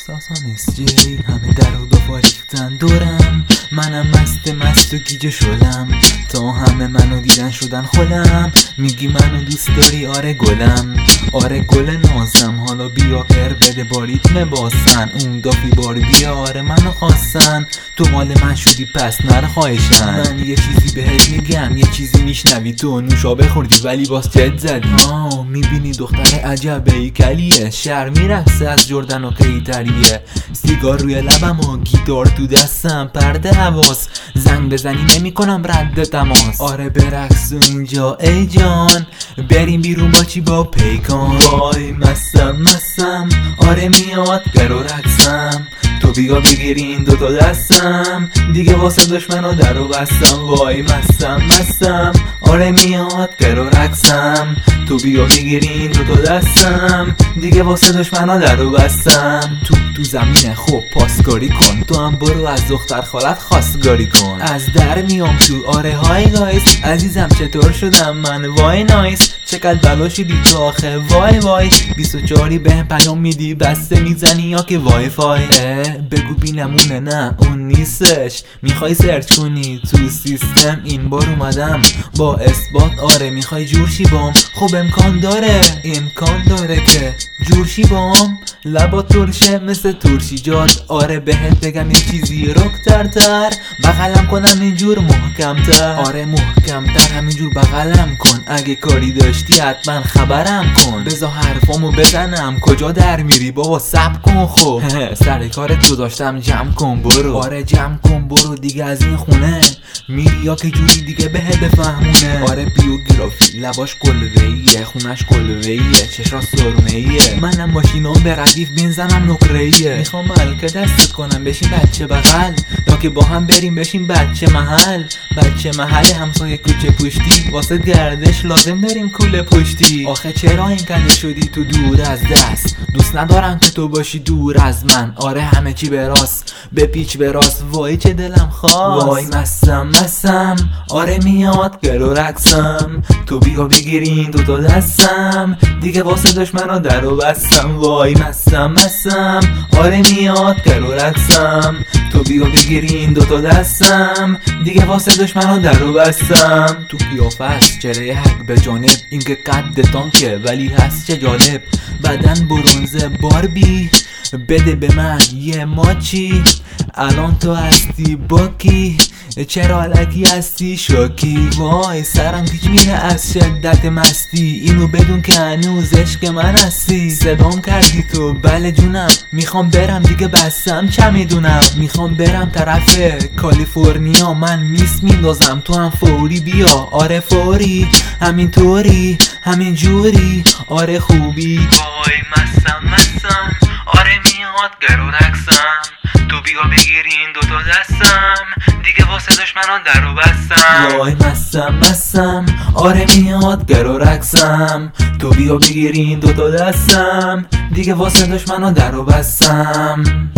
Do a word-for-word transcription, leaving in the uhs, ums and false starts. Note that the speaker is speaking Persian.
احساسان اسجری همه در و دو ریختن دورم، منم مست مست و گیجه شدم تا همه منو دیدن شدن خودم. میگی منو دوست داری آره گلم، آره گل نازم، حالا بیا پر بده با ریتم باسن. اون دافی بار بیا آره منو خواستن، تو مال من شدی پس نره خواهشن. من یه چیزی بهت میگم یه چیزی میشنوی، تو نوشابه خوردی ولی باز جد زدی. آه میبینی دختر عجب بیکلیه، شهر میرقصه از جردن و قیتریه. سیگار روی لبم و گیتار تو دستم، پرده حواس زنگ بزنی نمی کنم رد تماس. آره برقص اینجا ای جان، بریم بیرون با چی با پیکان. وای مستم مستم آره میاد گر و رقصم، تو بیا بگیری این دوتا دستم، دیگه واسه دشمنا در و بستم. وای مستم مستم آره میاد گر و رقصم، تو بیا بگیری این دوتا دستم، دیگه واسه دشمنا در و بستم. تو تو زمینه خوب پاسکاری کن، تو هم برو از دختر خالت خواستگاری کن. از در میام تو آره های گایز، عزیزم چطور شدم من وای نایس، چقدر بلا شدی تو آخه وای وای. بیست و چهاری بهم پیام میدی بسته میزنی یا که وای فای. بگو بینمونه نه اون نیستش، میخوای سرچ کنی تو سیستم، این بار اومدم با اثبات. آره میخوای جورشی بام، خب امکان داره امکان داره که جورشی بام. لبا ترشه مثل ترشی جاد، آره بهت بگم یه چیزی رکتر تر، بغلم کنم اینجور محکم تر. آره محکم تر همینجور بغلم کن، اگه کاری داشتی حتما خبرم کن. بذار حرفامو بزنم کجا در میری بابا صبر کن خب. سر کارت گذاشتم جمع کن برو، آره جمع کن برو دیگه از این خونه میری یا که جوری دیگه بهت بفهمونه. آره بیوگرافی لباش قلوه‌ایه، خونش قلوه‌ایه، چشاش سرمه‌ایه، منم ماشینام به ردیف بنزنم نقره‌ایه. میخوام ملکه دستت کنم بشین بچه بغل، یا که با هم بریم بشین بچه محل. بچه محل همسایه کوچه پشتی، واسه گردش لازم داریم کوله پشتی. آخه چرا این کنده شدی تو دور از دست، دوست ندارم که تو باشی دور از من. آره همه چی به راست به پیچ به راست، وای چه دلم خواست. وای مستم مستم آره میاد گر و رقصم، تو بیا بگیری این دوتا دستم، دیگه واسه دشمنا در و بستم. وای مستم مستم آره میاد گر و رقصم، تو بیا بگیری این دوتا دستم، دیگه واسه دشمنا در و بستم. تو قیافه است چهره حق به جانب، این که قد تانکه ولی هست چه جالب. بدن برونزه باربی، بده به من یه ماچی، الان تو هستی باکی، چرا علکی هستی شاکی. وای سرم پیچ میره از شدت مستی، اینو بدون که هنوز عشق من هستی. صدام کردی تو بله جونم، میخوام برم دیگه بستم چه میدونم. میخوام برم طرف کالیفرنیا، من میس میندازم تو هم فوری بیا. آره فوری همینطوری همین جوری آره خوبی. وای مستم مستم آره میاد گر و رقصم، تو بیا بگیری این دوتا دستم، دیگه واسه دشمنان در و بستم. وای مستم مستم آره میاد گر و رقصم، تو بیا بگیری این دوتا دستم، دیگه واسه دشمنان در و بستم.